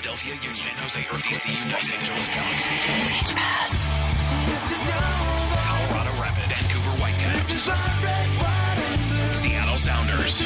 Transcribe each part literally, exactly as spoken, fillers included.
Philadelphia, San Jose, or D C, Los Angeles Galaxy. Pitch Pass. Colorado Rapids, Vancouver Whitecaps, Seattle Sounders,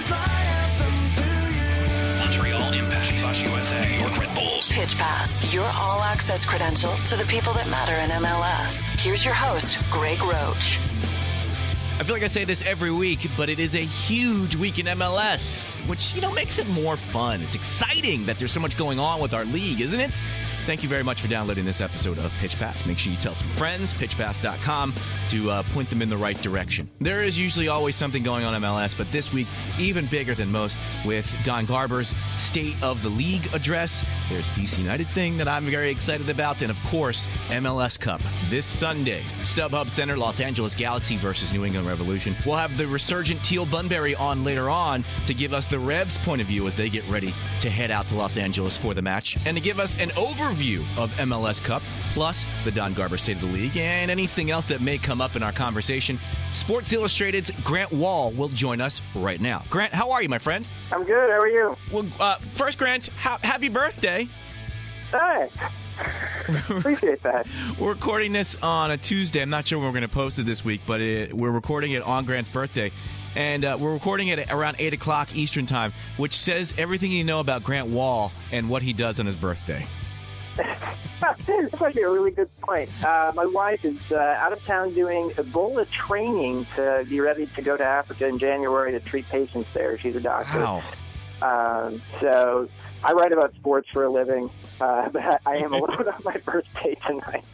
Montreal Impact, Plus U S A, New York Red Bulls. Pitch Pass, your all-access credential to the people that matter in M L S. Here's your host, Greg Roach. I feel like I say this every week, but it is a huge week in M L S, which, you know, makes it more fun. It's exciting that there's so much going on with our league, isn't it? Thank you very much for downloading this episode of Pitch Pass. Make sure you tell some friends, pitch pass dot com, to uh, point them in the right direction. There is usually always something going on in M L S, but this week, even bigger than most, with Don Garber's State of the League address. There's D C United thing that I'm very excited about, and of course, M L S Cup this Sunday. StubHub Center, Los Angeles Galaxy versus New England Revolution. We'll have the resurgent Teal Bunbury on later on to give us the Revs' point of view as they get ready to head out to Los Angeles for the match, and to give us an overview of M L S Cup, plus the Don Garber State of the League, and anything else that may come up in our conversation. Sports Illustrated's Grant Wahl will join us right now. Grant, how are you, my friend? I'm good. How are you? Well, uh, first, Grant, ha- happy birthday. Thanks. Appreciate that. We're recording this on a Tuesday. I'm not sure when we're going to post it this week, but it, we're recording it on Grant's birthday. And uh, we're recording it at around eight o'clock Eastern Time, which says everything you know about Grant Wahl and what he does on his birthday. That's actually a really good point. Uh, my wife is uh, out of town doing Ebola training to be ready to go to Africa in January to treat patients there. She's a doctor. Wow. Um, so I write about sports for a living, uh, but I am alone on my birthday tonight.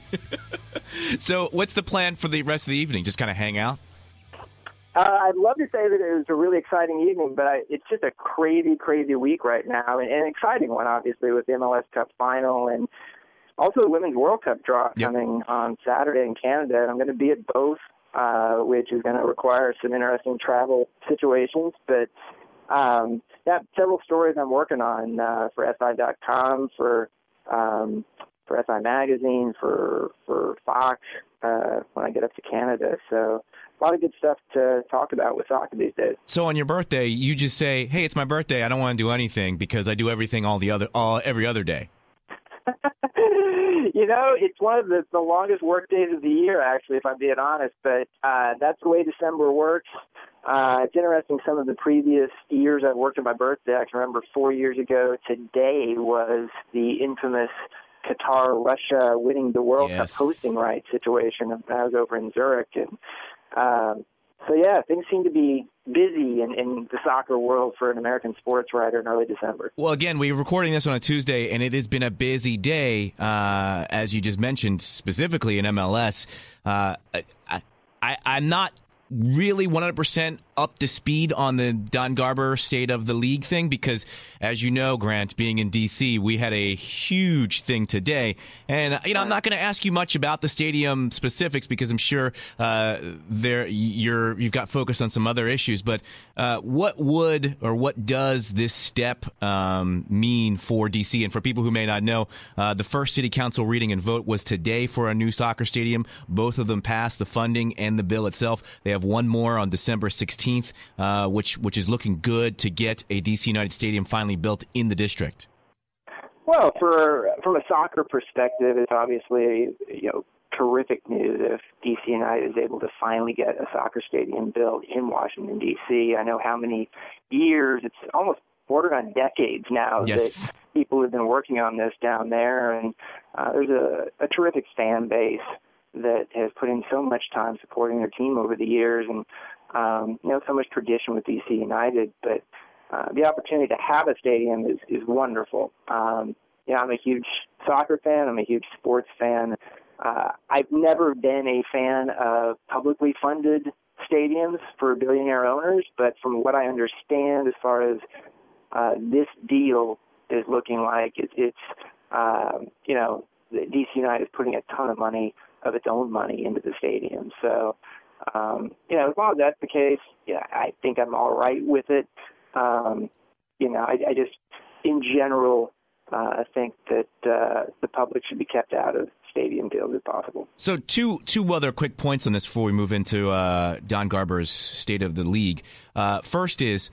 So what's the plan for the rest of the evening? Just kind of hang out? Uh, I'd love to say that it was a really exciting evening, but I, it's just a crazy, crazy week right now, and an exciting one, obviously, with the M L S Cup final and also the Women's World Cup draw Yep. coming on Saturday in Canada. And I'm going to be at both, uh, which is going to require some interesting travel situations. But um, yeah, several stories I'm working on uh, for S I dot com, for um, for S I Magazine, for for Fox uh, when I get up to Canada. So a lot of good stuff to talk about with soccer these days. So on your birthday, you just say, "Hey, it's my birthday. I don't want to do anything because I do everything all the other, all every other day." You know, it's one of the, the longest work days of the year, actually, if I'm being honest. But uh, that's the way December works. Uh, it's interesting. Some of the previous years I've worked on my birthday, I can remember four years ago today was the infamous Qatar, Russia winning the World Yes. Cup hosting rights situation. I was over in Zurich, and um, so yeah, things seem to be busy in, in the soccer world for an American sports writer in early December. Well, again, we're recording this on a Tuesday, and it has been a busy day, uh, as you just mentioned, specifically in M L S. Uh, I, I, I'm not really one hundred percent up to speed on the Don Garber State of the League thing because, as you know, Grant, being in D C, we had a huge thing today. And, you know, I'm not going to ask you much about the stadium specifics because I'm sure uh, there you're, you've got focus on some other issues. But uh, what would or what does this step um, mean for D C? And for people who may not know, uh, the first city council reading and vote was today for a new soccer stadium. Both of them passed, the funding and the bill itself. They have one more on December sixteenth, uh, which which is looking good to get a D C United stadium finally built in the district. Well, for from a soccer perspective, it's obviously, you know, terrific news if D C United is able to finally get a soccer stadium built in Washington, D C. I know how many years, it's almost bordering on decades now Yes. that people have been working on this down there, and uh, there's a, a terrific fan base that has put in so much time supporting their team over the years, and um, you know, so much tradition with D C United. But uh, the opportunity to have a stadium is, is wonderful. Um, you know, I'm a huge soccer fan. I'm a huge sports fan. Uh, I've never been a fan of publicly funded stadiums for billionaire owners, but from what I understand, as far as uh, this deal is looking like, it, it's um, you know, D C United is putting a ton of money of its own money into the stadium. So, um, you know, as long as that's the case, yeah, I think I'm all right with it. Um, you know, I, I just, in general, uh, think that uh, the public should be kept out of stadium deals if possible. So two two other quick points on this before we move into uh, Don Garber's State of the League. Uh, first is,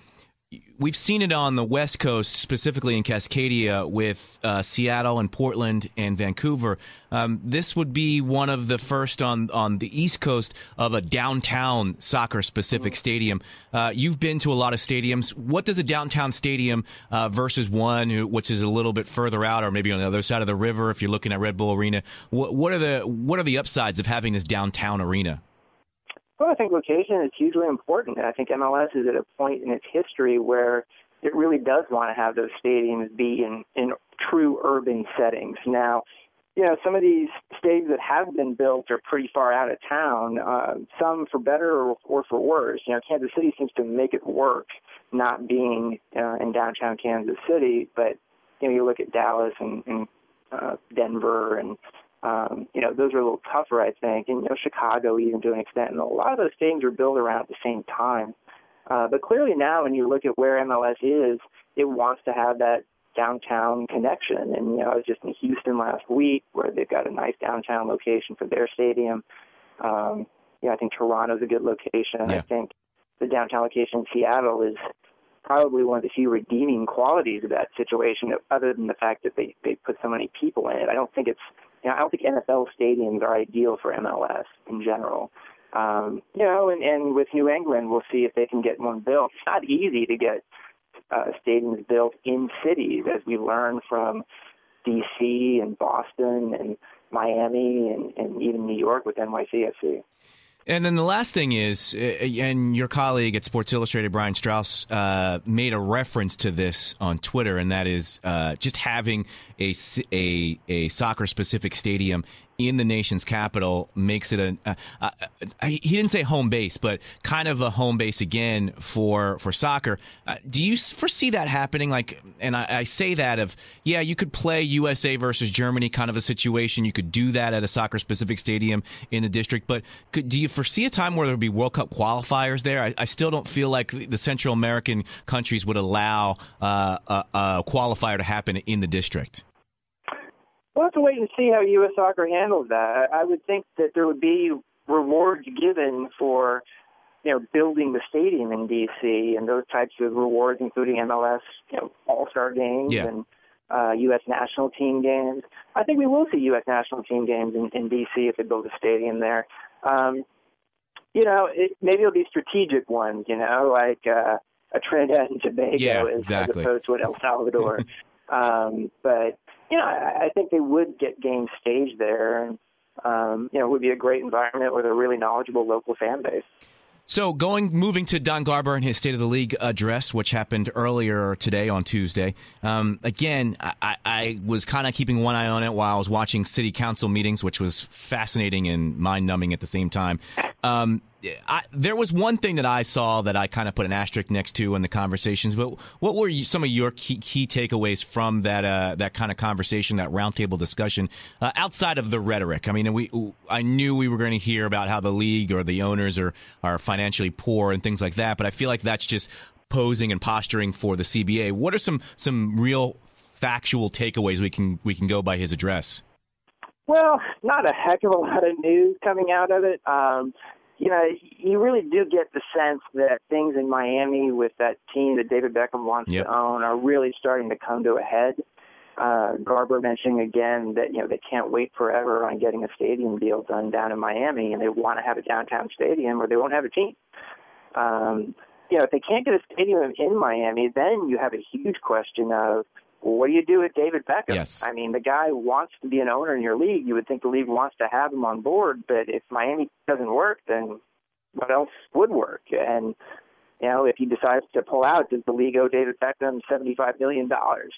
We've seen it on the West Coast, specifically in Cascadia, with uh, Seattle and Portland and Vancouver. Um, this would be one of the first on, on the East Coast of a downtown soccer-specific stadium. Uh, you've been to a lot of stadiums. What does a downtown stadium uh, versus one who, which is a little bit further out, or maybe on the other side of the river, if you're looking at Red Bull Arena, what, what are the what are the upsides of having this downtown arena? Well, I think location is hugely important. I think M L S is at a point in its history where it really does want to have those stadiums be in, in true urban settings. Now, you know, some of these stadiums that have been built are pretty far out of town, uh, some for better or, or for worse. You know, Kansas City seems to make it work not being uh, in downtown Kansas City, but, you know, you look at Dallas and, and uh, Denver and Um, you know, those are a little tougher, I think, and, you know, Chicago even to an extent. And a lot of those stadiums are built around at the same time. Uh, but clearly now when you look at where M L S is, it wants to have that downtown connection. And, you know, I was just in Houston last week where they've got a nice downtown location for their stadium. Um, you know, I think Toronto's a good location. Yeah. I think the downtown location in Seattle is probably one of the few redeeming qualities of that situation, other than the fact that they, they put so many people in it. I don't think it's You know, I don't think N F L stadiums are ideal for M L S in general. Um, you know, and, and with New England, we'll see if they can get one built. It's not easy to get uh, stadiums built in cities, as we learned from D C and Boston and Miami and, and even New York with N Y C F C. And then the last thing is, and your colleague at Sports Illustrated, Brian Strauss, uh, made a reference to this on Twitter, and that is uh, just having a, a, a soccer-specific stadium in the nation's capital makes it a, uh, uh, he didn't say home base, but kind of a home base again for, for soccer. Uh, do you foresee that happening? Like, and I, I say that of, yeah, you could play U S A versus Germany kind of a situation. You could do that at a soccer specific stadium in the district, but could, do you foresee a time where there would be World Cup qualifiers there? I, I still don't feel like the Central American countries would allow uh, a, a qualifier to happen in the district. We'll have to wait and see how U S Soccer handles that. I would think that there would be rewards given for, you know, building the stadium in D C and those types of rewards, including M L S, you know, All-Star games yeah. and uh, U S national team games. I think we will see U S national team games in, in D C if they build a stadium there. Um, you know, it, maybe it'll be strategic ones, you know, like uh, a Trinidad and Tobago yeah, as, exactly. as opposed to an El Salvador. um, but You know, I, I think they would get games staged there, and um, you know, it would be a great environment with a really knowledgeable local fan base. So going, moving to Don Garber and his State of the League address, which happened earlier today on Tuesday. Um, again, I, I was kind of keeping one eye on it while I was watching city council meetings, which was fascinating and mind-numbing at the same time. Um, I, there was one thing that I saw that I kind of put an asterisk next to in the conversations. But what were you, some of your key, key takeaways from that uh, that kind of conversation, that roundtable discussion, uh, outside of the rhetoric? I mean, we I knew we were going to hear about how the league or the owners are are financially poor and things like that. But I feel like that's just posing and posturing for the C B A. What are some some real factual takeaways we can we can go by his address? Well, not a heck of a lot of news coming out of it. Um, You know, you really do get the sense that things in Miami with that team that David Beckham wants yep. to own are really starting to come to a head. Uh, Garber mentioning again that, you know, they can't wait forever on getting a stadium deal done down in Miami, and they want to have a downtown stadium or they won't have a team. Um, you know, if they can't get a stadium in Miami, then you have a huge question of, well, what do you do with David Beckham? Yes. I mean, the guy wants to be an owner in your league. You would think the league wants to have him on board, but if Miami doesn't work, then what else would work? And, you know, if he decides to pull out, does the league owe David Beckham seventy-five million dollars?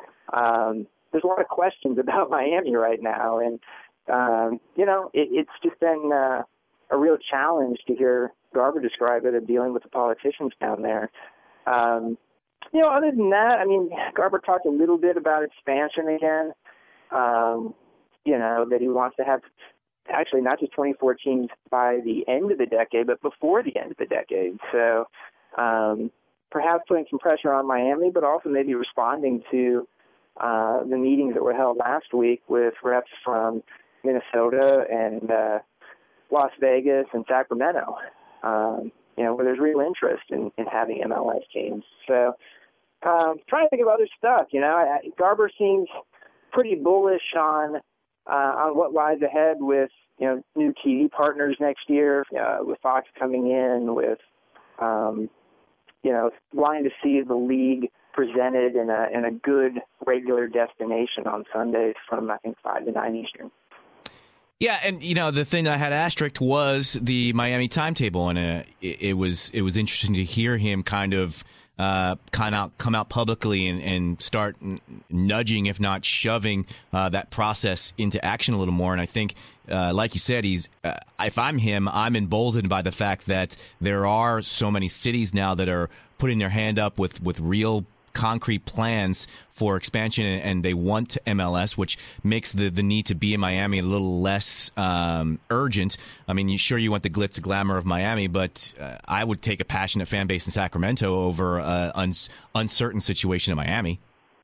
Um, there's a lot of questions about Miami right now, and, um, you know, it, it's just been uh, a real challenge to hear Garber describe it of dealing with the politicians down there. Um You know, other than that, I mean, Garber talked a little bit about expansion again. Um, you know, that he wants to have actually not just twenty-four teams by the end of the decade, but before the end of the decade. So um, perhaps putting some pressure on Miami, but also maybe responding to uh, the meetings that were held last week with reps from Minnesota and uh, Las Vegas and Sacramento. Um, you know, where there's real interest in, in having M L S teams. So um, trying to think of other stuff, you know. I, Garber seems pretty bullish on uh, on what lies ahead with, you know, new T V partners next year, uh, with Fox coming in, with, um, you know, wanting to see the league presented in a in a good regular destination on Sundays from, I think, five to nine Eastern. Yeah, and you know the thing that I had asterisked was the Miami timetable, and uh, it, it was it was interesting to hear him kind of uh, kind of come out publicly and, and start n- nudging, if not shoving, uh, that process into action a little more. And I think, uh, like you said, he's uh, if I'm him, I'm emboldened by the fact that there are so many cities now that are putting their hand up with with real concrete plans for expansion, and they want M L S, which makes the, the need to be in Miami a little less um, urgent. I mean, you, sure, you want the glitz and glamour of Miami, but uh, I would take a passionate fan base in Sacramento over an un- uncertain situation in Miami.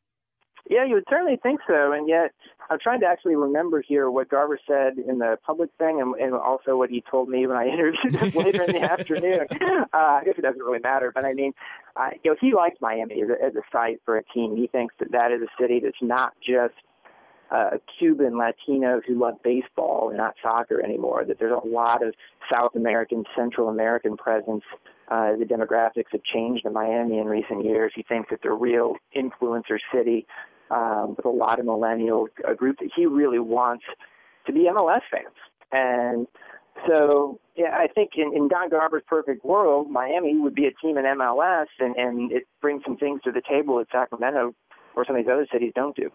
Yeah, you would certainly think so, and yet I'm trying to actually remember here what Garber said in the public thing, and, and also what he told me when I interviewed him later in the afternoon. Uh, I guess it doesn't really matter, but I mean, uh, you know, he likes Miami as a, as a site for a team. He thinks that that is a city that's not just uh, Cuban Latinos who love baseball and not soccer anymore, that there's a lot of South American, Central American presence. Uh, the demographics have changed in Miami in recent years. He thinks it's a real influencer city um, with a lot of millennials, a group that he really wants to be M L S fans. And so, yeah, I think in, in Don Garber's perfect world, Miami would be a team in M L S, and, and it brings some things to the table that Sacramento or some of these other cities don't do.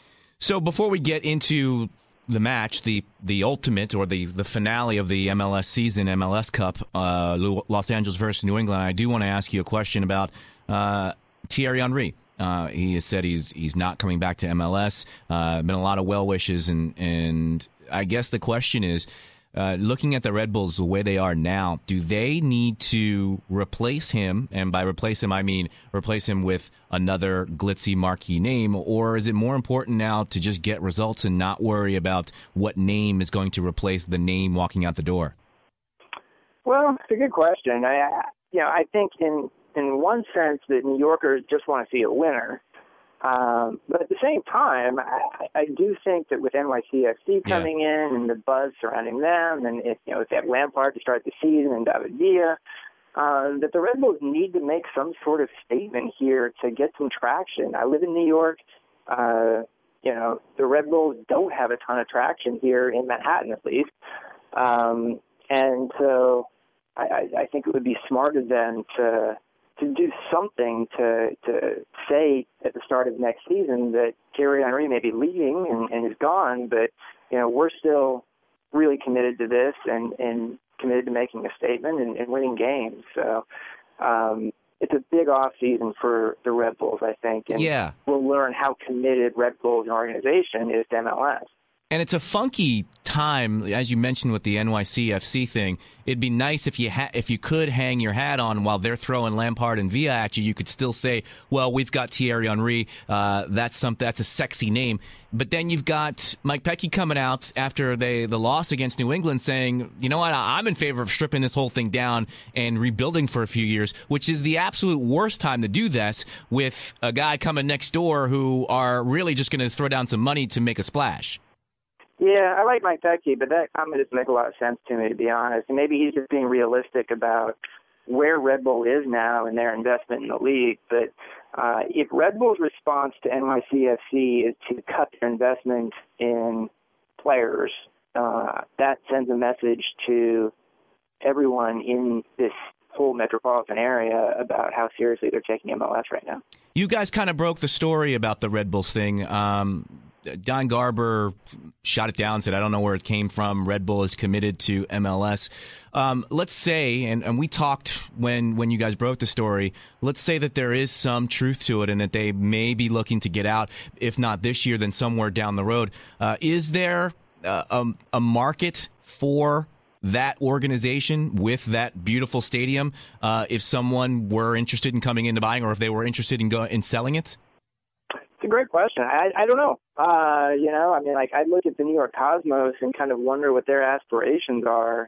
So before we get into the match, the the ultimate or the, the finale of the M L S season, M L S Cup, uh, Los Angeles versus New England, I do want to ask you a question about uh, Thierry Henry. Uh, he has said he's he's not coming back to M L S. Uh, been a lot of well wishes, and and I guess the question is, uh, looking at the Red Bulls the way they are now, do they need to replace him? And by replace him, I mean replace him with another glitzy marquee name, or is it more important now to just get results and not worry about what name is going to replace the name walking out the door? Well, it's a good question. I, you know, I think in in one sense that New Yorkers just want to see a winner. Um, but at the same time, I, I do think that with N Y C F C coming yeah. in and the buzz surrounding them, and if you know if they have Lampard to start the season and David Villa, uh, that the Red Bulls need to make some sort of statement here to get some traction. I live in New York. Uh, you know, the Red Bulls don't have a ton of traction here in Manhattan, at least, um, and so I, I think it would be smart of them to. to do something to to say at the start of next season that Thierry Henry may be leaving and, and is gone, but you know we're still really committed to this and, and committed to making a statement and, and winning games. So um, it's a big off season for the Red Bulls, I think, and yeah. we'll learn how committed Red Bulls organization is to M L S. And it's a funky time, as you mentioned with the N Y C F C thing. It'd be nice if you ha- if you could hang your hat on while they're throwing Lampard and Villa at you. You could still say, "Well, we've got Thierry Henry. Uh, that's some that's a sexy name." But then you've got Mike Petke coming out after they the loss against New England, saying, "You know what? I'm in favor of stripping this whole thing down and rebuilding for a few years," which is the absolute worst time to do this with a guy coming next door who are really just going to throw down some money to make a splash. Yeah, I like Mike Petke, but that comment doesn't make a lot of sense to me, to be honest. And maybe he's just being realistic about where Red Bull is now in their investment in the league. But uh, if Red Bull's response to N Y C F C is to cut their investment in players, uh, that sends a message to everyone in this whole metropolitan area about how seriously they're taking M L S right now. You guys kind of broke the story about the Red Bulls thing. Um, Don Garber shot it down, said, I don't know where it came from. Red Bull is committed to M L S. Um, let's say, and, and we talked when, when you guys broke the story, let's say that there is some truth to it and that they may be looking to get out, if not this year, then somewhere down the road. Uh, is there uh, a, a market for that organization with that beautiful stadium uh, if someone were interested in coming into buying, or if they were interested in, go, in selling it? It's a great question. I, I don't know. Uh, you know, I mean, like I look at the New York Cosmos and kind of wonder what their aspirations are.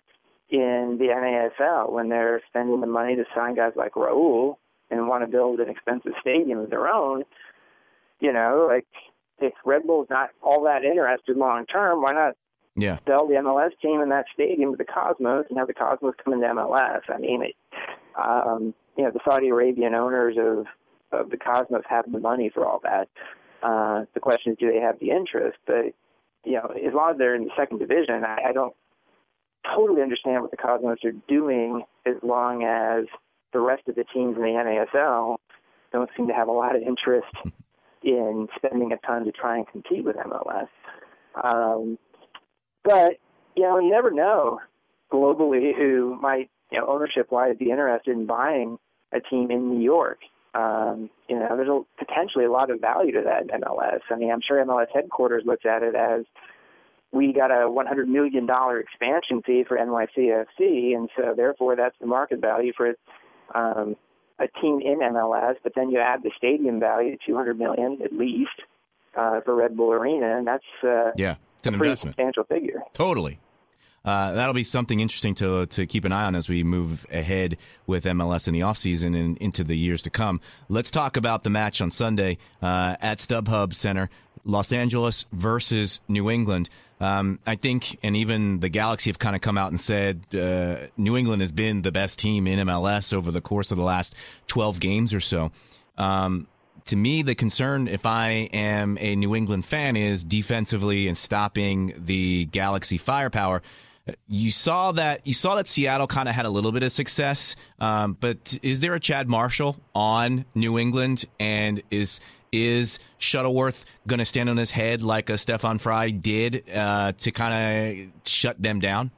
in the N A S L when they're spending the money to sign guys like Raul and want to build an expensive stadium of their own. You know, like if Red Bull's not all that interested long term, why not yeah. sell the M L S team in that stadium to the Cosmos and have the Cosmos come into M L S? I mean, it, um, you know, the Saudi Arabian owners of, of the Cosmos have the money for all that. Uh, the question is, do they have the interest? But, you know, as long as they're in the second division, I, I don't totally understand what the Cosmos are doing as long as the rest of the teams in the N A S L don't seem to have a lot of interest in spending a ton to try and compete with M L S. Um, but, you know, you never know globally who might, you know, ownership-wise be interested in buying a team in New York. Um, you know, there's a, potentially a lot of value to that in M L S. I mean, I'm sure M L S headquarters looks at it as we got a one hundred million dollars expansion fee for N Y C F C, and so therefore that's the market value for um, a team in M L S. But then you add the stadium value, two hundred million dollars at least, uh, for Red Bull Arena, and that's uh, yeah, it's an a pretty investment. substantial figure. Totally. Uh, that'll be something interesting to to keep an eye on as we move ahead with M L S in the offseason and into the years to come. Let's talk about the match on Sunday uh, at StubHub Center, Los Angeles versus New England. Um, I think, and even the Galaxy have kind of come out and said uh, New England has been the best team in M L S over the course of the last twelve games or so. Um, to me, the concern, if I am a New England fan, is defensively and stopping the Galaxy firepower. You saw that you saw that Seattle kind of had a little bit of success, um, but is there a Chad Marshall on New England, and is is Shuttleworth going to stand on his head like a Stefan Fry did uh, to kind of shut them down?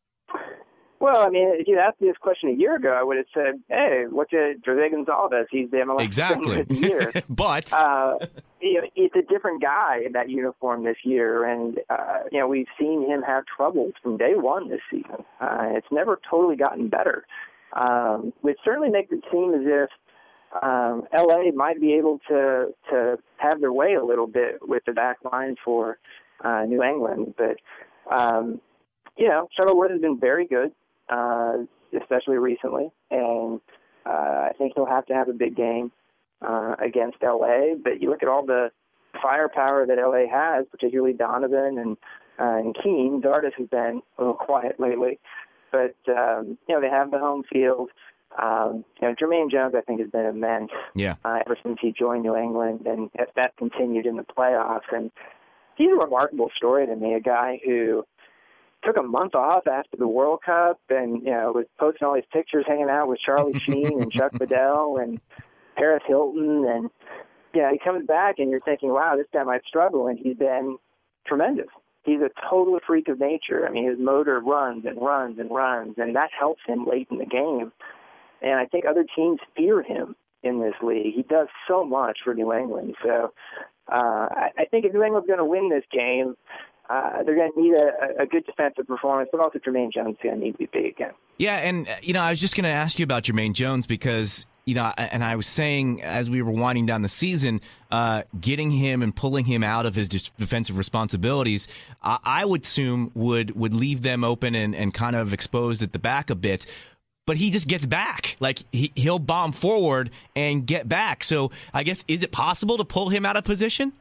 Well, I mean, if you asked me this question a year ago, I would have said, "Hey, look at Jose Gonzalez. He's the M L S exactly of the year." But uh, you know, it's a different guy in that uniform this year, and uh, you know we've seen him have troubles from day one this season. Uh, it's never totally gotten better, um, which certainly makes it seem as if um, L A might be able to to have their way a little bit with the back line for uh, New England. But um, you know, Shuttleworth has been very good. Uh, especially recently, and uh, I think he'll have to have a big game uh, against L A. But you look at all the firepower that L A has, particularly Donovan and uh, and Keane. Dardis has been a little quiet lately, but um, you know they have the home field. Um, you know, Jermaine Jones, I think, has been immense yeah. uh, ever since he joined New England, and that continued in the playoffs. And he's a remarkable story to me, a guy who took a month off after the World Cup and, you know, was posting all these pictures hanging out with Charlie Sheen and Chuck Liddell and Paris Hilton. And, yeah, he comes back and you're thinking, wow, this guy might struggle. And he's been tremendous. He's a total freak of nature. I mean, his motor runs and runs and runs, and that helps him late in the game. And I think other teams fear him in this league. He does so much for New England. So uh, I, I think if New England's going to win this game, Uh, they're going to need a, a good defensive performance, but also Jermaine Jones is going to need to be big again. Yeah, and, you know, I was just going to ask you about Jermaine Jones because, you know, and I was saying as we were winding down the season, uh, getting him and pulling him out of his defensive responsibilities, I, I would assume would, would leave them open and, and kind of exposed at the back a bit. But he just gets back. Like, he, he'll bomb forward and get back. So I guess, is it possible to pull him out of position?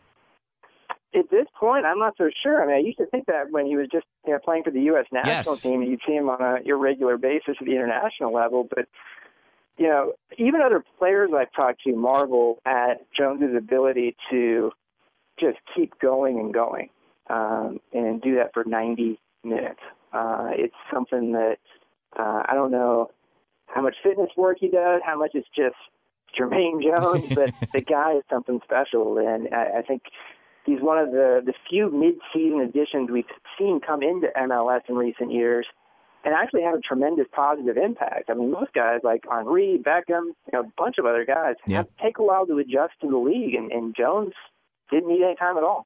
At this point, I'm not so sure. I mean, I used to think that when he was just you know, playing for the U S national yes. team, you'd see him on an irregular basis at the international level. But, you know, even other players I've talked to marvel at Jones's ability to just keep going and going um, and do that for ninety minutes. Uh, it's something that uh, I don't know how much fitness work he does, how much it's just Jermaine Jones, but the guy is something special. And I, I think he's one of the, the few mid-season additions we've seen come into M L S in recent years and actually have a tremendous positive impact. I mean, most guys like Henry, Beckham, you know, a bunch of other guys yeah. have to take a while to adjust to the league, and, and Jones didn't need any time at all.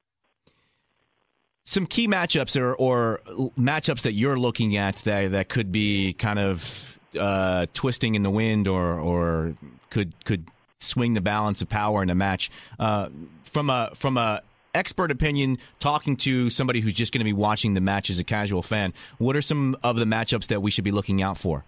Some key matchups or, or matchups that you're looking at that, that could be kind of uh, twisting in the wind or, or could could swing the balance of power in a match. Uh, from a from a expert opinion, talking to somebody who's just going to be watching the match as a casual fan, what are some of the matchups that we should be looking out for?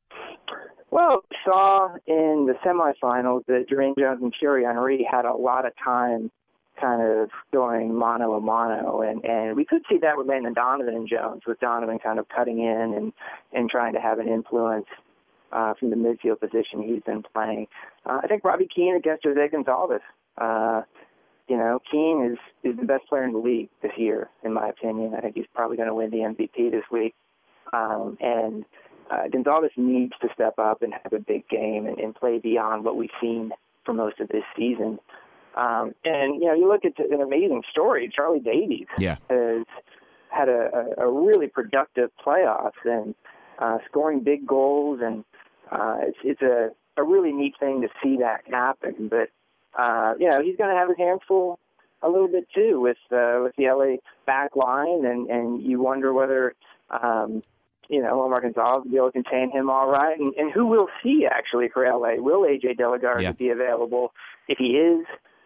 Well, we saw in the semifinals that Dwayne Jones and Thierry Henry had a lot of time kind of going mano a mano, and, and we could see that with Landon Donovan and Jones, with Donovan kind of cutting in and, and trying to have an influence uh, from the midfield position he's been playing. Uh, I think Robbie Keane against Jose Gonzalez. Uh, you know, Keane is, is the best player in the league this year, in my opinion. I think he's probably going to win the M V P this week. Um, and uh, Gonzalez needs to step up and have a big game and, and play beyond what we've seen for most of this season. Um, and, you know, you look at an amazing story. Charlie Davies yeah. has had a, a, a really productive playoffs and uh, scoring big goals. And uh, it's, it's a, a really neat thing to see that happen. But, uh, you know, he's going to have his hands full a little bit, too, with uh, with the L A back line. And, and you wonder whether, um, you know, Omar Gonzalez will be able to contain him all right. And, and who we'll see, actually, for L A. Will A J Delegarre yeah. be available? If he is,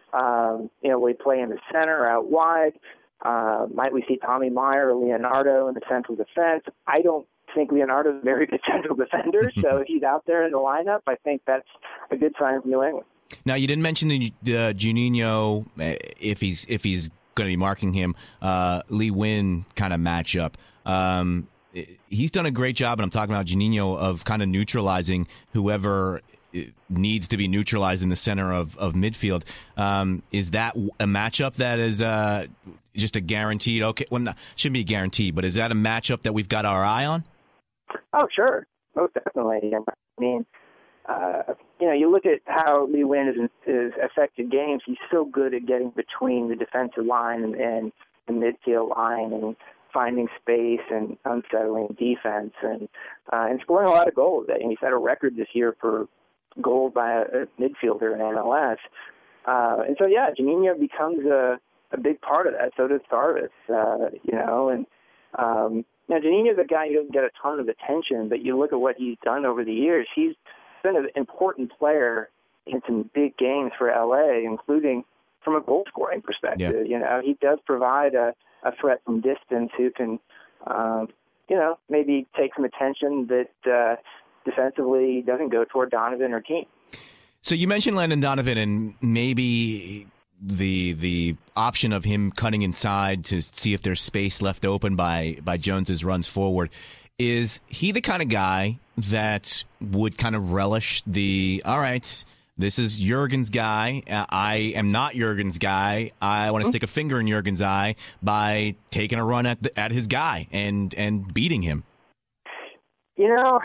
Um, you know, will he play in the center, out wide? Uh, might we see Tommy Meyer or Leonardo in the central defense? I don't think Leonardo's a very good central defender, so if he's out there in the lineup, I think that's a good sign from New England. Now, you didn't mention the uh, Juninho, if he's if he's going to be marking him, uh, Lee Nguyen kind of matchup. Um, he's done a great job, and I'm talking about Juninho, of kind of neutralizing whoever needs to be neutralized in the center of, of midfield. Um, is that a matchup that is uh, just a guaranteed? Okay, well, not, shouldn't be a guarantee, but is that a matchup that we've got our eye on? Oh, sure, most definitely. I mean, uh, you know, you look at how Lee Nguyen has, has affected games. He's so good at getting between the defensive line and, and the midfield line and finding space and unsettling defense and uh, and scoring a lot of goals. And he's had a record this year for goal by a, a midfielder in M L S. Uh, and so, yeah, Juninho becomes a, a big part of that. So does Sarvis, uh, you know. And, um, you know, Juninho's a guy who doesn't get a ton of attention, but you look at what he's done over the years. He's been an important player in some big games for L A, including from a goal-scoring perspective. Yeah. You know, he does provide a, a threat from distance who can, um, you know, maybe take some attention that uh, – defensively doesn't go toward Donovan or Keane. So you mentioned Landon Donovan and maybe the the option of him cutting inside to see if there's space left open by, by Jones's runs forward. Is he the kind of guy that would kind of relish the, all right, this is Jurgen's guy. I am not Jurgen's guy. I want to stick a finger in Jurgen's eye by taking a run at the, at his guy and, and beating him? You know,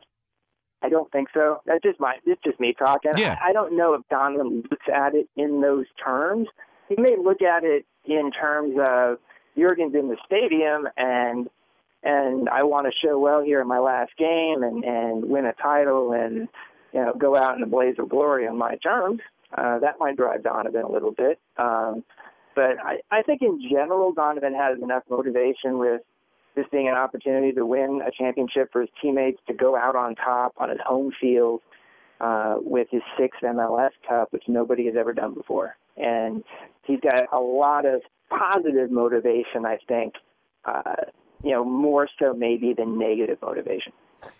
I don't think so. That's just my. It's just me talking. Yeah. I, I don't know if Donovan looks at it in those terms. He may look at it in terms of Jurgen's in the stadium, and and I want to show well here in my last game and and win a title and you know go out in a blaze of glory on my terms. Uh, that might drive Donovan a little bit. Um, but I, I think in general, Donovan has enough motivation with this being an opportunity to win a championship for his teammates, to go out on top on his home field uh, with his sixth M L S Cup, which nobody has ever done before. And he's got a lot of positive motivation, I think, uh, you know, more so maybe than negative motivation.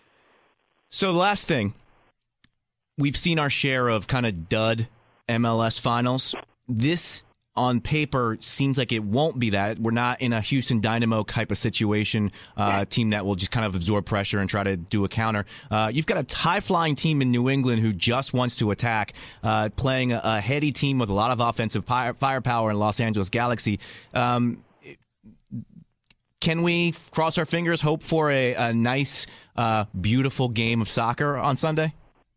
So the last thing, we've seen our share of kind of dud M L S finals. This on paper seems like it won't be that. We're not in a Houston Dynamo type of situation, uh, team that will just kind of absorb pressure and try to do a counter. Uh, you've got a high-flying team in New England who just wants to attack, uh, playing a, a heady team with a lot of offensive fire, firepower in Los Angeles Galaxy. Um, can we cross our fingers, hope for a, a nice, uh, beautiful game of soccer on Sunday?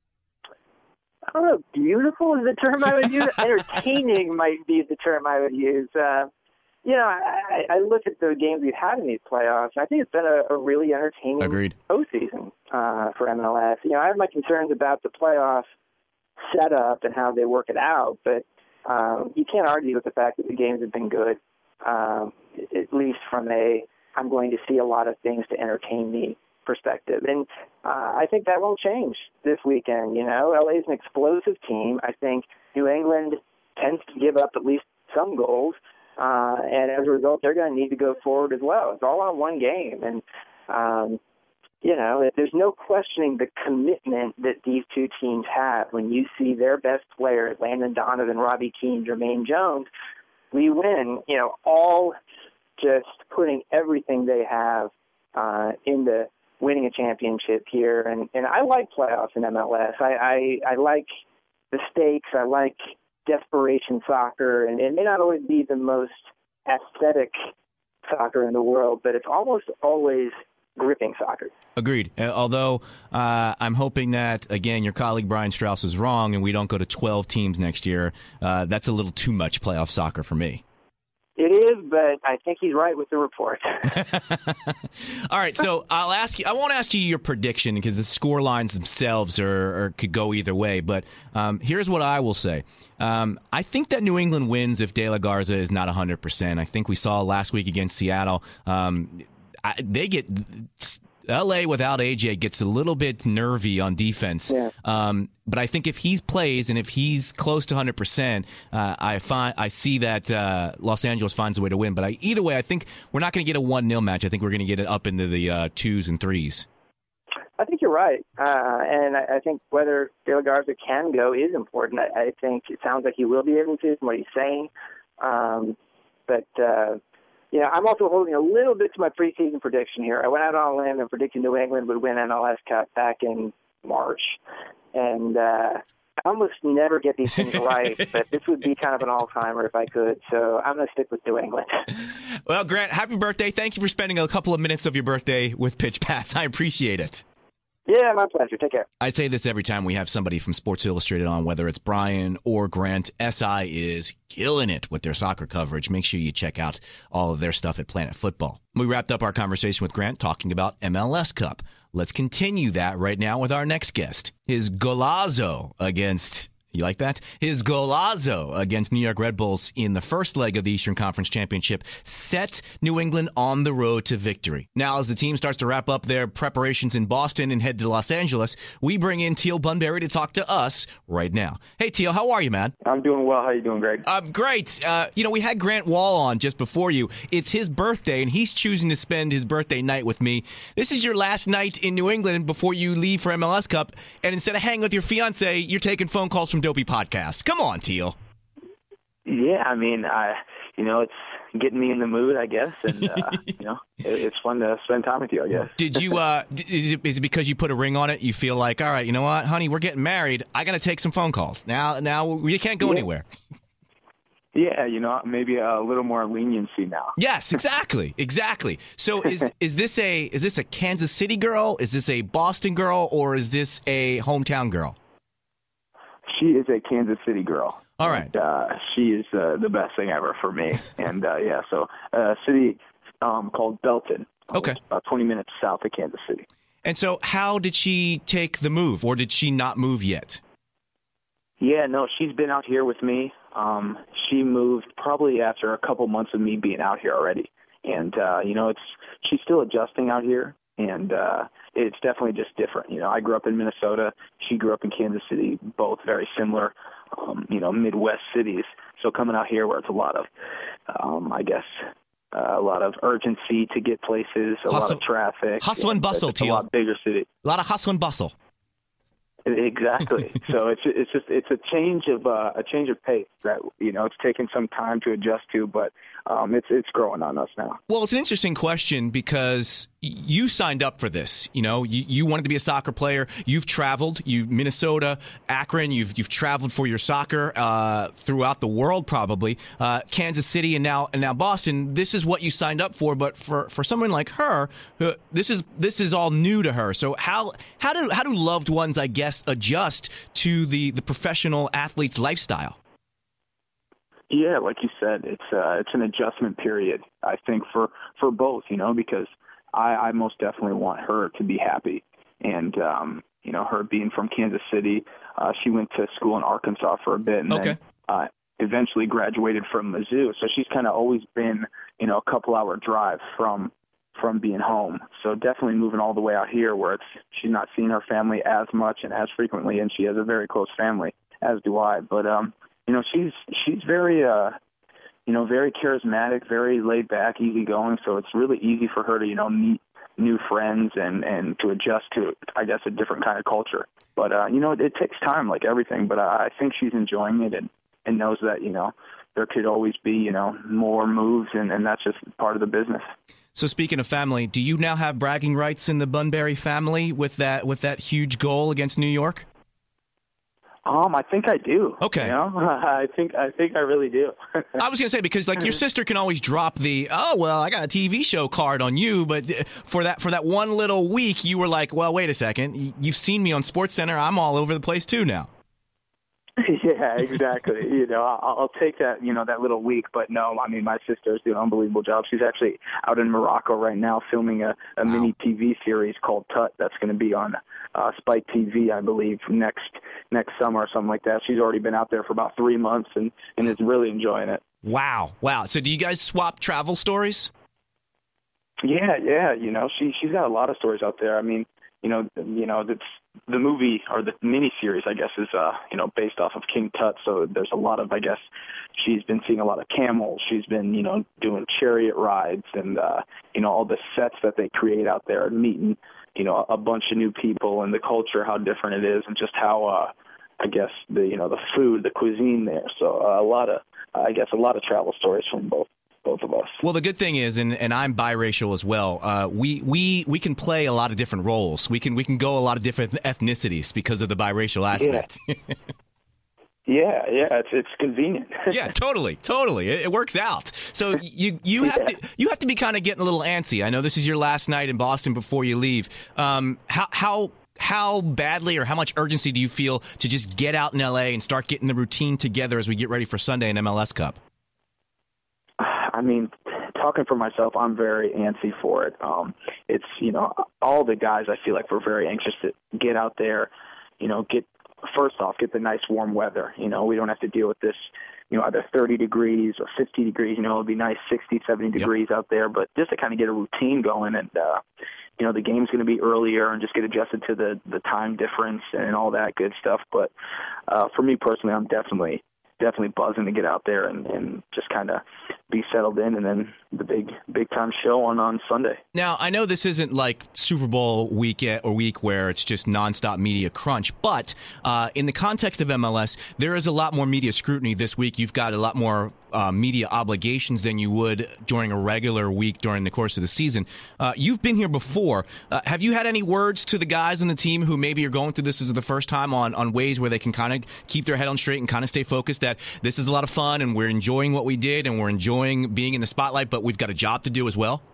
I don't know, beautiful is the term I would use. Entertaining might be the term I would use. Uh, you know, I, I look at the games we've had in these playoffs, and I think it's been a, a really entertaining Agreed. postseason uh, for M L S. You know, I have my concerns about the playoff setup and how they work it out, but um, you can't argue with the fact that the games have been good, um, at least from a I'm going to see a lot of things to entertain me perspective. And uh, I think that won't change this weekend. You know, L A is an explosive team. I think New England tends to give up at least some goals. Uh, and as a result, they're going to need to go forward as well. It's all on one game. And, um, you know, there's no questioning the commitment that these two teams have. When you see their best players, Landon Donovan, Robbie Keane, Jermaine Jones, we win, you know, all just putting everything they have uh, into winning a championship here. And, and I like playoffs in M L S. I, I, I like the stakes. I like desperation soccer. And it may not always be the most aesthetic soccer in the world, but it's almost always gripping soccer. Agreed. Uh, although uh, I'm hoping that, again, your colleague Brian Strauss is wrong and we don't go to twelve teams next year. Uh, that's a little too much playoff soccer for me. It is, but I think he's right with the report. All right, so I'll ask you. I won't ask you your prediction because the score lines themselves are, are could go either way. But um, here's what I will say. Um, I think that New England wins if De La Garza is not one hundred percent. I think we saw last week against Seattle. Um, I, they get L A without A J gets a little bit nervy on defense. Yeah. Um, but I think if he plays and if he's close to one hundred percent, uh, I find I see that uh, Los Angeles finds a way to win. But I, either way, I think we're not going to get a one nil match. I think we're going to get it up into the uh, twos and threes. I think you're right. Uh, and I, I think whether De La Garza can go is important. I, I think it sounds like he will be able to from what he's saying. Um, but, uh, yeah, I'm also holding a little bit to my preseason prediction here. I went out on a limb and predicted New England would win M L S Cup back in March. And uh, I almost never get these things right, but this would be kind of an all-timer if I could. So I'm going to stick with New England. Well, Grant, happy birthday. Thank you for spending a couple of minutes of your birthday with Pitch Pass. I appreciate it. Yeah, my pleasure. Take care. I say this every time we have somebody from Sports Illustrated on, whether it's Brian or Grant. S I is killing it with their soccer coverage. Make sure you check out all of their stuff at Planet Football. We wrapped up our conversation with Grant talking about M L S Cup. Let's continue that right now with our next guest. His golazo against... You like that? His golazo against New York Red Bulls in the first leg of the Eastern Conference Championship set New England on the road to victory. Now, as the team starts to wrap up their preparations in Boston and head to Los Angeles, we bring in Teal Bunbury to talk to us right now. Hey, Teal, how are you, man? I'm doing well. How you doing, Greg? Uh, great. Uh, you know, we had Grant Wall on just before you. It's his birthday, and he's choosing to spend his birthday night with me. This is your last night in New England before you leave for M L S Cup, and instead of hanging with your fiance, you're taking phone calls from Dopey Podcast. Come on, Teal. Yeah, I mean, I, you know, it's getting me in the mood, I guess, and uh, you know, it, it's fun to spend time with you, I guess. Did you? Uh, is, it, is it because you put a ring on it? You feel like, all right, you know what, honey, we're getting married. I got to take some phone calls now. Now we can't go yeah. anywhere. Yeah, you know, maybe a little more leniency now. Yes, exactly, exactly. So is is this a is this a Kansas City girl? Is this a Boston girl, or is this a hometown girl? She is a Kansas City girl. All right. And, uh, she is uh, the best thing ever for me. And, uh, yeah, so a uh, city um, called Belton. Okay. About twenty minutes south of Kansas City. And so how did she take the move, or did she not move yet? Yeah, no, she's been out here with me. Um, she moved probably after a couple months of me being out here already. And, uh, you know, it's she's still adjusting out here. And uh, it's definitely just different. You know, I grew up in Minnesota. She grew up in Kansas City, both very similar, um, you know, Midwest cities. So coming out here where it's a lot of, um, I guess, uh, a lot of urgency to get places, a hustle, lot of traffic. Hustle and bustle, it's Teal. a lot bigger city. A lot of hustle and bustle. Exactly. So it's it's just it's a change of uh, a change of pace that you know it's taken some time to adjust to, but um, it's it's growing on us now. Well, it's an interesting question because you signed up for this. You know, you, you wanted to be a soccer player. You've traveled. You Minnesota, Akron. You've you've traveled for your soccer uh, throughout the world, probably. Uh, Kansas City and now and now Boston. This is what you signed up for. But for, for someone like her, uh, this is this is all new to her. So how how do how do loved ones, I guess, adjust to the, the professional athlete's lifestyle? Yeah, like you said, it's uh, it's an adjustment period, I think, for, for both, you know, because I, I most definitely want her to be happy. And, um, you know, her being from Kansas City, uh, she went to school in Arkansas for a bit and okay. then uh, eventually graduated from Mizzou. So she's kind of always been, you know, a couple-hour drive from from being home. So definitely moving all the way out here where it's she's not seeing her family as much and as frequently, and she has a very close family, as do I. But, um, you know, she's she's very uh, you know, very charismatic, very laid back, easygoing. So it's really easy for her to, you know, meet new friends and, and to adjust to, I guess, a different kind of culture. But, uh, you know, it, it takes time like everything, but I, I think she's enjoying it and, and knows that, you know, there could always be, you know, more moves, and, and that's just part of the business. So speaking of family, do you now have bragging rights in the Bunbury family with that with that huge goal against New York? Um, I think I do. Okay. You know? I think I think I really do. I was going to say, because like your sister can always drop the, oh, well, I got a T V show card on you. But for that for that one little week, you were like, well, wait a second. You've seen me on SportsCenter. I'm all over the place, too, now. Yeah, exactly. you know, I'll, I'll take that, you know, that little week. But no, I mean, my sister's doing an unbelievable job. She's actually out in Morocco right now filming a, a wow. mini T V series called Tut that's going to be on uh, Spike T V, I believe, next next summer or something like that. She's already been out there for about three months and, and is really enjoying it. Wow. Wow. So do you guys swap travel stories? Yeah, yeah. You know, she, she's got a lot of stories out there. I mean, you know, you know, that's the movie or the miniseries, I guess, is, uh, you know, based off of King Tut. So there's a lot of, I guess, she's been seeing a lot of camels. She's been, you know, doing chariot rides and, uh, you know, all the sets that they create out there and meeting, you know, a bunch of new people and the culture, how different it is, and just how, uh, I guess, the, you know, the food, the cuisine there. So uh, a lot of, I guess, a lot of travel stories from both. both of us. Well, the good thing is, and, and I'm biracial as well, uh, we, we we can play a lot of different roles. We can we can go a lot of different ethnicities because of the biracial aspect. Yeah, yeah, yeah, it's it's convenient. Yeah, totally, totally. It, it works out. So you you have yeah. to you have to be kind of getting a little antsy. I know this is your last night in Boston before you leave. Um, how how how badly or how much urgency do you feel to just get out in L A and start getting the routine together as we get ready for Sunday in M L S Cup? I mean, talking for myself, I'm very antsy for it. Um, it's, you know, all the guys I feel like we're very anxious to get out there, you know, get, first off, get the nice warm weather. You know, we don't have to deal with this, you know, either thirty degrees or fifty degrees. You know, it'll be nice sixty, seventy yep. degrees out there. But just to kind of get a routine going and, uh, you know, the game's going to be earlier and just get adjusted to the, the time difference and all that good stuff. But uh, for me personally, I'm definitely definitely buzzing to get out there and, and just kind of be settled in, and then the big big time show on, on Sunday. Now, I know this isn't like Super Bowl week or week where it's just nonstop media crunch, but uh, in the context of M L S, there is a lot more media scrutiny this week. You've got a lot more uh, media obligations than you would during a regular week during the course of the season. Uh, you've been here before. Uh, have you had any words to the guys on the team who maybe are going through this as the first time on, on ways where they can kind of keep their head on straight and kind of stay focused that this is a lot of fun and we're enjoying what we did and we're enjoying being in the spotlight, but we've got a job to do as well?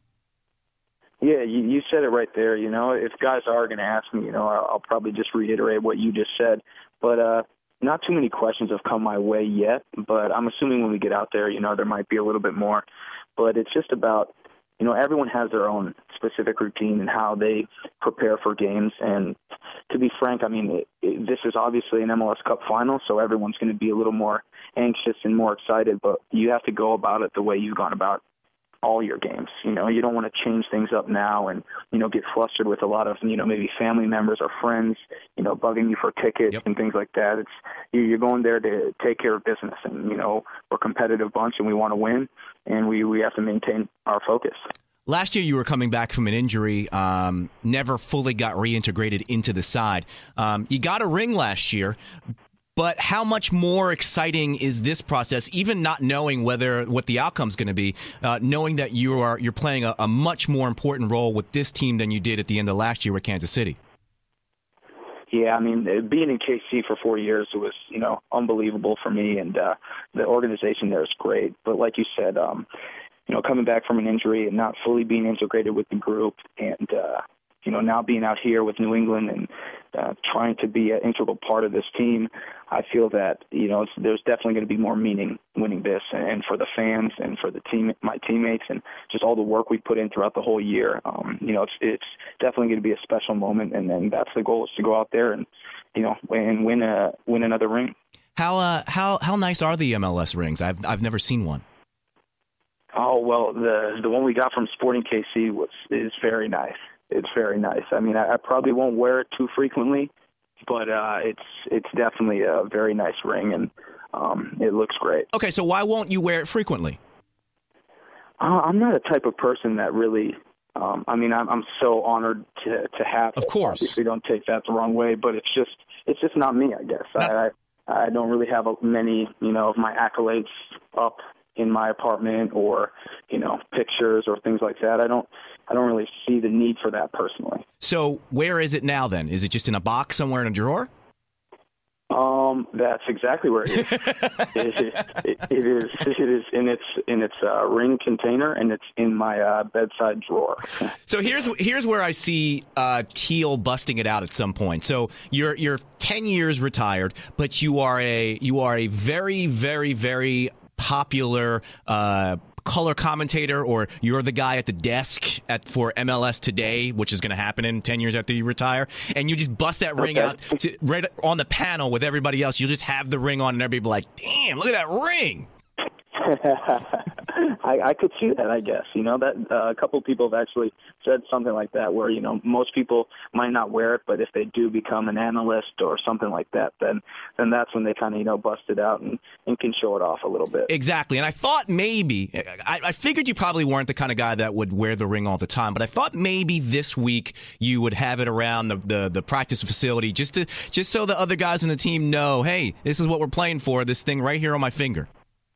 Yeah, you, you said it right there. You know, if guys are going to ask me, you know, I'll, I'll probably just reiterate what you just said. But uh, not too many questions have come my way yet, but I'm assuming when we get out there, you know, there might be a little bit more. But it's just about, you know, everyone has their own specific routine and how they prepare for games. And to be frank, I mean, it, it, this is obviously an M L S Cup final, so everyone's going to be a little more anxious and more excited, but you have to go about it the way you've gone about all your games. You know, you don't want to change things up now and, you know, get flustered with a lot of, you know, maybe family members or friends, you know, bugging you for tickets yep. and things like that. It's you're going there to take care of business, and, you know, we're a competitive bunch and we want to win, and we, we have to maintain our focus. Last year, you were coming back from an injury, um, never fully got reintegrated into the side. Um, you got a ring last year, but how much more exciting is this process, even not knowing whether what the outcome is going to be, uh, knowing that you are you're playing a, a much more important role with this team than you did at the end of last year with Kansas City? Yeah, I mean, being in K C for four years was, you know, unbelievable for me, and uh, the organization there is great. But like you said, um, you know, coming back from an injury and not fully being integrated with the group, and uh, you know, now being out here with New England and uh, trying to be an integral part of this team, I feel that, you know, it's, there's definitely going to be more meaning winning this, and for the fans and for the team, my teammates, and just all the work we put in throughout the whole year. Um, you know, it's it's definitely going to be a special moment, and then that's the goal, is to go out there and, you know, and win a win another ring. How uh how how nice are the M L S rings? I've I've never seen one. Oh well, the the one we got from Sporting K C was is very nice. It's very nice. I mean, I, I probably won't wear it too frequently, but uh, it's it's definitely a very nice ring, and um, it looks great. Okay, so why won't you wear it frequently? Uh, I'm not a type of person that really. Um, I mean, I'm, I'm so honored to to have. Of it. course, obviously, don't take that the wrong way, but it's just it's just not me. I guess not- I, I I don't really have a, many you know of my accolades up in my apartment or you know pictures or things like that. I don't I don't really see the need for that personally. So where is it now then? Is it just in a box somewhere in a drawer? Um, that's exactly where it is. it, is it, it is. It is in its in its uh, ring container, and it's in my uh, bedside drawer. So here's here's where I see uh, Teal busting it out at some point. So you're you're ten years retired, but you are a you are a very very very popular uh, color commentator, or you're the guy at the desk at for M L S Today, which is going to happen in ten years after you retire, and you just bust that ring Okay. out to, right on the panel with everybody else. You'll just have the ring on, and everybody will be like, damn, look at that ring. I, I could see that, I guess. You know, that uh, a couple of people have actually said something like that, where you know most people might not wear it, but if they do become an analyst or something like that, then then that's when they kind of you know bust it out and, and can show it off a little bit. Exactly. And I thought maybe, I, I figured you probably weren't the kind of guy that would wear the ring all the time, but I thought maybe this week you would have it around the, the, the practice facility just to just so the other guys on the team know, hey, this is what we're playing for, this thing right here on my finger.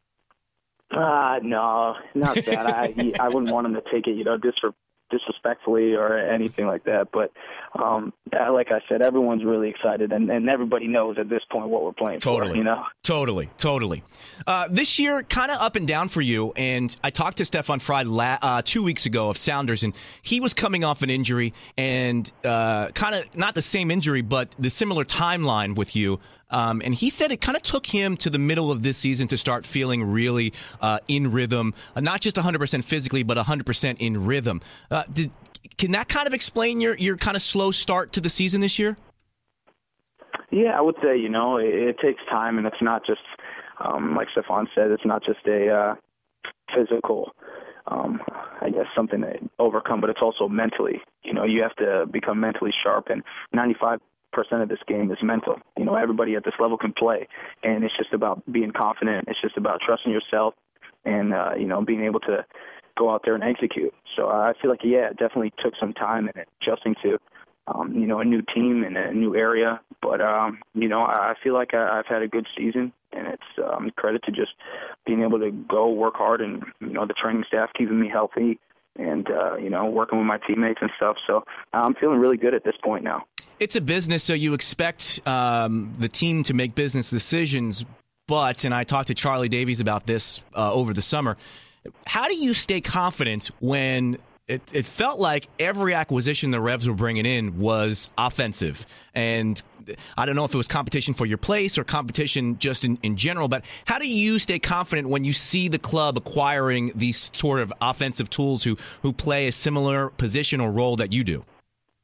Uh, no, not that. I I wouldn't want him to take it, you know, disre- disrespectfully or anything like that. But um, like I said, everyone's really excited, and, and everybody knows at this point what we're playing Totally. for, you know? Totally, totally. Uh, this year, kind of up and down for you, and I talked to Stefan Frei la- uh, two weeks ago of Sounders, and he was coming off an injury, and uh, kind of not the same injury, but the similar timeline with you. Um, and he said it kind of took him to the middle of this season to start feeling really uh, in rhythm, uh, not just one hundred percent physically, but one hundred percent in rhythm. Uh, did, can that kind of explain your, your kind of slow start to the season this year? Yeah, I would say, you know, it, it takes time, and it's not just, um, like Stefan said, it's not just a uh, physical, um, I guess, something to overcome, but it's also mentally. You know, you have to become mentally sharp, and ninety-five percent of this game is mental. You know, everybody at this level can play, and it's just about being confident. It's just about trusting yourself and, uh, you know, being able to go out there and execute. So I feel like, yeah, it definitely took some time in adjusting to, um, you know, a new team and a new area. But, um, you know, I feel like I, I've had a good season, and it's um, credit to just being able to go work hard and, you know, the training staff keeping me healthy and, uh, you know, working with my teammates and stuff. So I'm feeling really good at this point now. It's a business, so you expect um, the team to make business decisions. But, and I talked to Charlie Davies about this uh, over the summer, how do you stay confident when it, it felt like every acquisition the Revs were bringing in was offensive? And I don't know if it was competition for your place or competition just in, in general, but how do you stay confident when you see the club acquiring these sort of offensive tools who, who play a similar position or role that you do?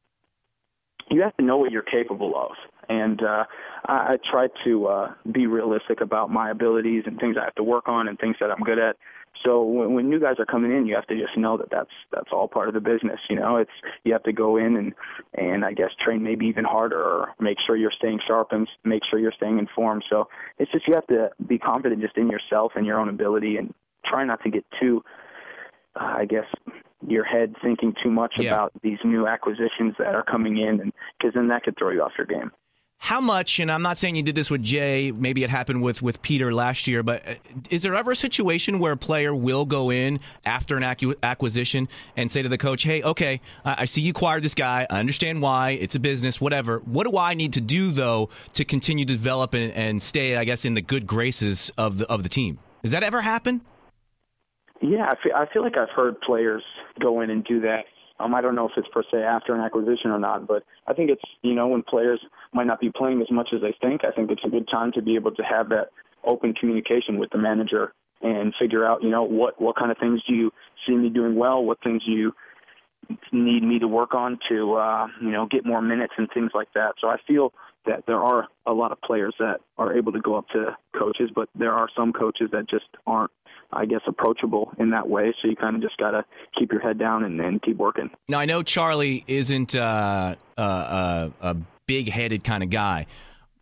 You have to know what you're capable of. And uh, I, I try to uh, be realistic about my abilities and things I have to work on and things that I'm good at. So when, when new guys are coming in, you have to just know that that's that's all part of the business. You know, it's you have to go in and and I guess train maybe even harder, or make sure you're staying sharp and make sure you're staying informed. So it's just you have to be confident just in yourself and your own ability, and try not to get too, uh, I guess, your head thinking too much Yeah. about these new acquisitions that are coming in, and because then that could throw you off your game. How much, and I'm not saying you did this with Jay, maybe it happened with, with Peter last year, but is there ever a situation where a player will go in after an acqu- acquisition and say to the coach, hey, okay, I see you acquired this guy. I understand why. It's a business, whatever. What do I need to do, though, to continue to develop and, and stay, I guess, in the good graces of the of the team? Does that ever happen? Yeah, I feel, I feel like I've heard players go in and do that. Um, I don't know if it's per se after an acquisition or not, but I think it's, you know, when players might not be playing as much as they think, I think it's a good time to be able to have that open communication with the manager and figure out, you know, what, what kind of things do you see me doing well, what things do you need me to work on to, uh, you know, get more minutes and things like that. So I feel that there are a lot of players that are able to go up to coaches, but there are some coaches that just aren't, I guess, approachable in that way. So you kind of just got to keep your head down and, and keep working. Now, I know Charlie isn't uh, uh, uh, a big-headed kind of guy.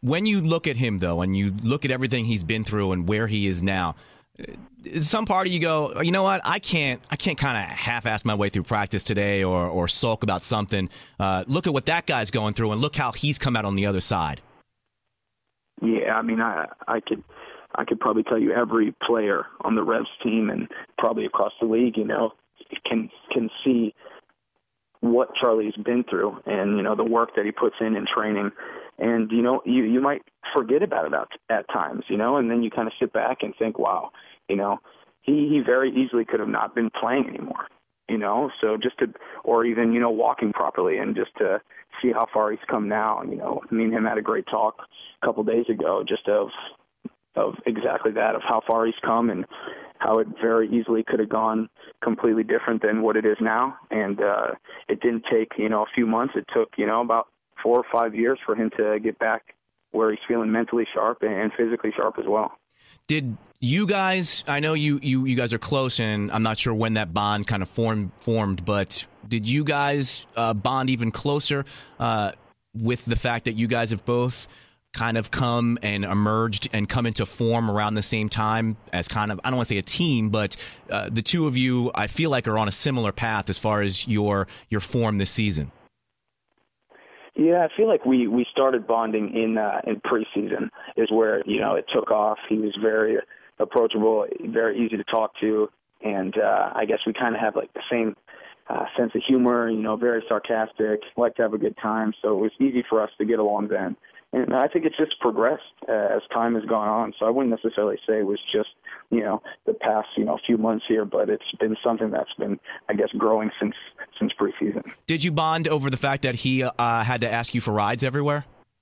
when you look at him, though, and you look at everything he's been through and where he is now, some part of you go, you know what? I can't. I can't kind of half-ass my way through practice today, or or sulk about something. Uh, look at what that guy's going through, and look how he's come out on the other side. Yeah, I mean, I I could I could probably tell you every player on the Revs team and probably across the league, you know, can can see what Charlie's been through, and you know the work that he puts in in training. And, you know, you, you might forget about it at, at times, you know, and then you kind of sit back and think, wow, you know, he, he very easily could have not been playing anymore, you know, so just to, or even, you know, walking properly, and just to see how far he's come now. You know, me and him had a great talk a couple days ago just of, of exactly that, of how far he's come and how it very easily could have gone completely different than what it is now. And uh, it didn't take, you know, a few months. It took, you know, about four or five years for him to get back where he's feeling mentally sharp and physically sharp as well. Did you guys, I know you, you, you guys are close, and I'm not sure when that bond kind of formed, formed but did you guys uh, bond even closer uh, with the fact that you guys have both kind of come and emerged and come into form around the same time as kind of, I don't want to say a team, but uh, the two of you, I feel like, are on a similar path as far as your your form this season? Yeah, I feel like we, we started bonding in uh, in preseason is where, you know, it took off. He was very approachable, very easy to talk to, and uh, I guess we kind of have like the same uh, sense of humor, you know, very sarcastic, like to have a good time, so it was easy for us to get along then. And I think it's just progressed uh, as time has gone on. So I wouldn't necessarily say it was just, you know, the past, you know, few months here, but it's been something that's been, I guess, growing since since preseason. Did you bond over the fact that he uh, had to ask you for rides everywhere?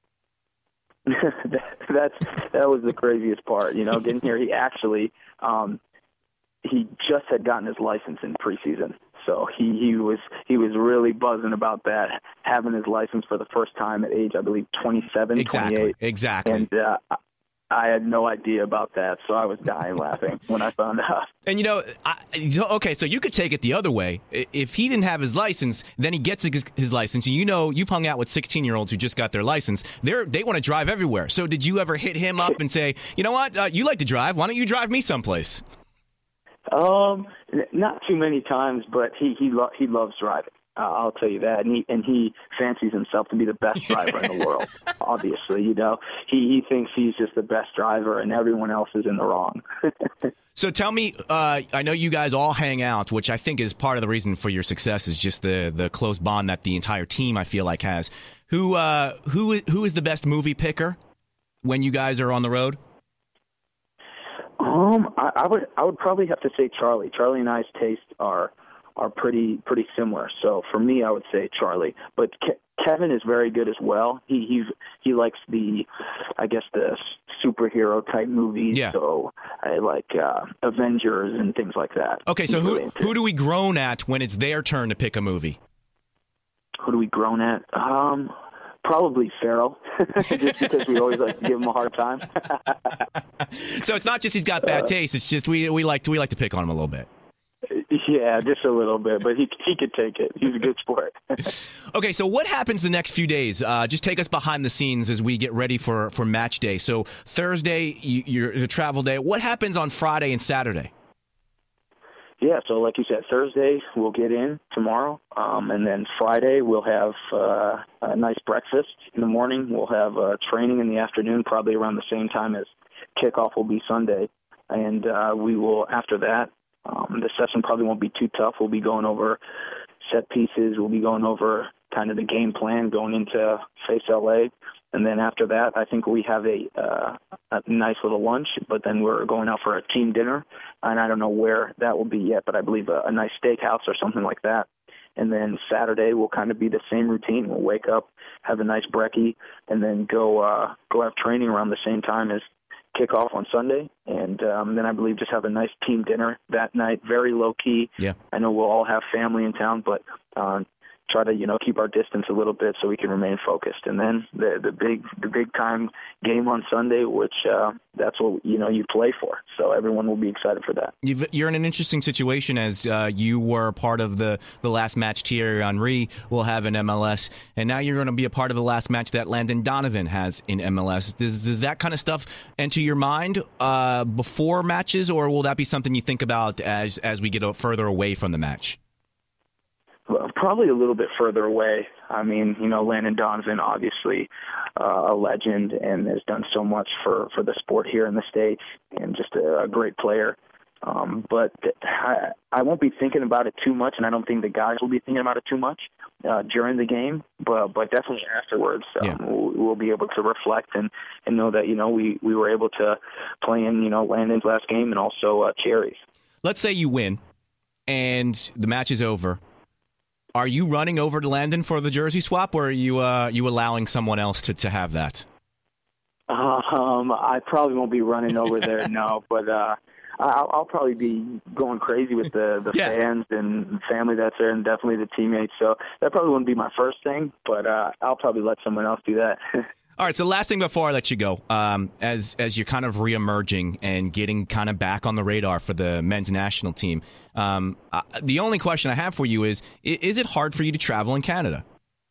That's that was the craziest part. You know, getting here, he actually um, he just had gotten his license in preseason. So he, he was he was really buzzing about that, having his license for the first time at age, I believe, twenty-seven, exactly, twenty-eight. Exactly. And uh, I had no idea about that, so I was dying laughing when I found out. And, you know, I, okay, so you could take it the other way. If he didn't have his license, then he gets his, his license. And, you know, you've hung out with sixteen-year-olds who just got their license. They're, they want to drive everywhere. So did you ever hit him up and say, you know what, uh, you like to drive. Why don't you drive me someplace? Um, not too many times, but he he lo- he loves driving. Uh, I'll tell you that, and he and he fancies himself to be the best driver in the world. Obviously, you know, he he thinks he's just the best driver, and everyone else is in the wrong. So tell me, uh, I know you guys all hang out, which I think is part of the reason for your success, is just the the close bond that the entire team, I feel like, has. Who uh who who is the best movie picker when you guys are on the road? Um, I, I would I would probably have to say Charlie. Charlie and I's tastes are are pretty pretty similar. So for me, I would say Charlie. But Ke- Kevin is very good as well. He he he likes the, I guess, the superhero type movies. Yeah. So I like uh, Avengers and things like that. Okay, so He's who really into who it. do we groan at when it's their turn to pick a movie? Who do we groan at? Um, probably Farrell, just because we always like to give him a hard time. So it's not just he's got bad taste. It's just we we like to we like to pick on him a little bit. Yeah, just a little bit, but he he could take it. He's a good sport. Okay, so what happens the next few days? Uh, just take us behind the scenes as we get ready for, for match day. So Thursday, you, you're, is a travel day. What happens on Friday and Saturday? Yeah, so like you said, Thursday we'll get in tomorrow, um, and then Friday we'll have uh, a nice breakfast in the morning. We'll have uh, training in the afternoon, probably around the same time as kickoff will be Sunday, and uh, we will, after that, um, the session probably won't be too tough. We'll be going over set pieces. We'll be going over kind of the game plan going into face L A, and then after that, I think we have a, uh, a nice little lunch, but then we're going out for a team dinner, and I don't know where that will be yet, but I believe a, a nice steakhouse or something like that. And then Saturday will kind of be the same routine. We'll wake up, have a nice brekkie, and then go uh, go have training around the same time as kickoff on Sunday. And um, then I believe just have a nice team dinner that night, very low-key. Yeah. I know we'll all have family in town, but um, try to, you know, keep our distance a little bit so we can remain focused. And then the the big the big time game on Sunday, which uh, that's what, you know, you play for. So everyone will be excited for that. You've, you're in an interesting situation as uh, you were part of the, the last match Thierry Henry will have in M L S, and now you're going to be a part of the last match that Landon Donovan has in M L S. Does, does that kind of stuff enter your mind uh, before matches, or will that be something you think about as, as we get further away from the match? Well, probably a little bit further away. I mean, you know, Landon Donovan, obviously uh, a legend and has done so much for, for the sport here in the States, and just a, a great player. Um, but I, I won't be thinking about it too much, and I don't think the guys will be thinking about it too much uh, during the game. But but definitely afterwards, um, yeah. we'll, we'll be able to reflect and, and know that, you know, we, we were able to play in, you know, Landon's last game and also uh, Thierry's. Let's say you win and the match is over. Are you running over to Landon for the jersey swap, or are you uh, you allowing someone else to, to have that? Um, I probably won't be running over there, no, but uh, I'll, I'll probably be going crazy with the, the yeah. fans and family that's there, and definitely the teammates. So that probably wouldn't be my first thing, but uh, I'll probably let someone else do that. All right, so last thing before I let you go, um, as as you're kind of reemerging and getting kind of back on the radar for the men's national team, um, uh, the only question I have for you is, is it hard for you to travel in Canada?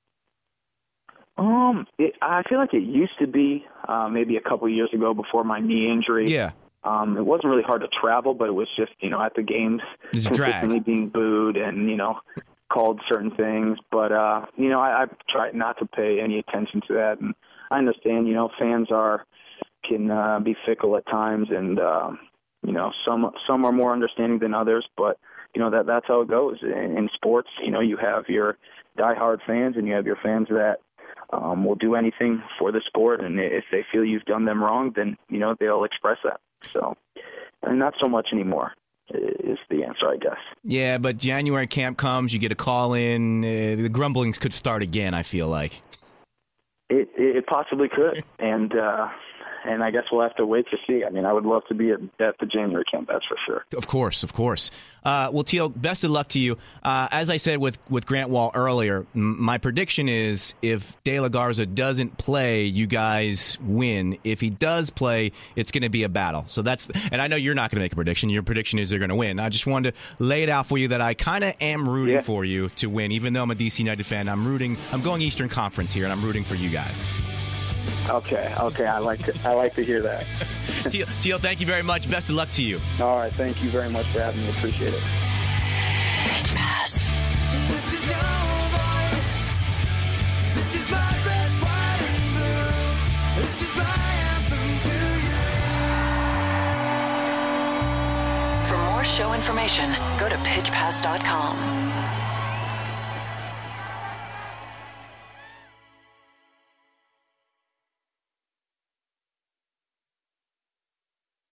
Um, it, I feel like it used to be uh, maybe a couple of years ago before my knee injury. Yeah. Um, it wasn't really hard to travel, but it was just, you know, at the games, It's consistently drag. being booed and, you know, called certain things. But, uh, you know, I, I try not to pay any attention to that. And I understand, you know, fans are can uh, be fickle at times, and, um, you know, some some are more understanding than others. But, you know, that that's how it goes. In, in sports, you know, you have your diehard fans and you have your fans that um, will do anything for the sport. And if they feel you've done them wrong, then, you know, they'll express that. So, and not so much anymore is the answer, I guess. Yeah, but January camp comes, you get a call in, uh, the grumblings could start again, I feel like. It it possibly could, and uh, and I guess we'll have to wait to see. I mean, I would love to be at, at the January camp, that's for sure. Of course, of course. Uh, well, Teal, best of luck to you. Uh, as I said with, with Grant Wall earlier, m- my prediction is if De La Garza doesn't play, you guys win. If he does play, it's going to be a battle. So that's, and I know you're not going to make a prediction. Your prediction is they're going to win. I just wanted to lay it out for you that I kind of am rooting yeah. for you to win. Even though I'm a D C United fan, I'm rooting. I'm going Eastern Conference here, and I'm rooting for you guys. Okay, okay, I like to I like to hear that. Teal, Teal, thank you very much. Best of luck to you. All right, thank you very much for having me. Appreciate it. Pitch Pass. This is your voice. This is my red, white, and blue. This is my anthem to you. For more show information, go to pitch pass dot com.